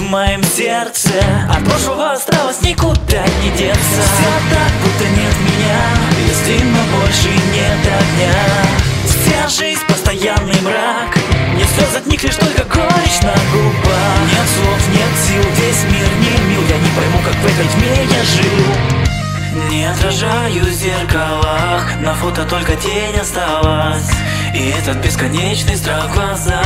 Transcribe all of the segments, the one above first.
моем сердце. От прошлого осталось никуда не деться. Все так, будто нет меня, если мы больше нет огня. Вся жизнь постоянный мрак, нет слез от них, лишь только горечь на губах. Нет слов, нет сил, весь мир не мил. Я не пойму, как в этой тьме я живу. Не отражаю в зеркалах, на фото только тень осталась. И этот бесконечный страх в глазах.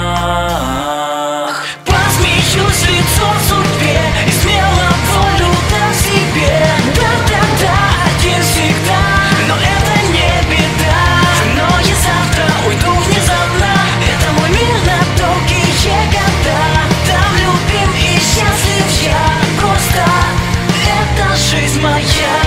Посмеюсь лицом судьбе и смело волю дам себе. Да-да-да, один всегда, но это не беда. Но я завтра уйду внезапно, это мой мир на долгие года. Там любим и счастлив я, просто это жизнь моя.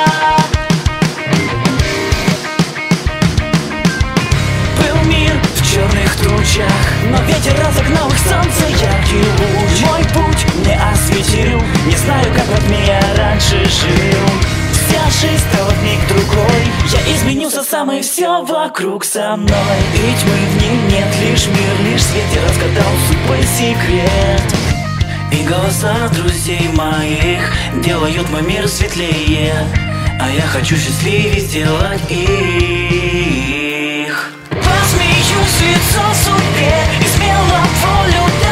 Но ветер разогнал их, солнце яркий луч. Мой путь не осветил, не знаю, как от меня раньше жил. Вся жизнь стала в миг другой, я изменился сам и все вокруг со мной. И тьмы в ней нет, лишь мир, лишь свет. Я разгадал свой секрет. И голоса друзей моих делают мой мир светлее, а я хочу счастливее сделать их. Посмеюсь лицом судьбе и смело волю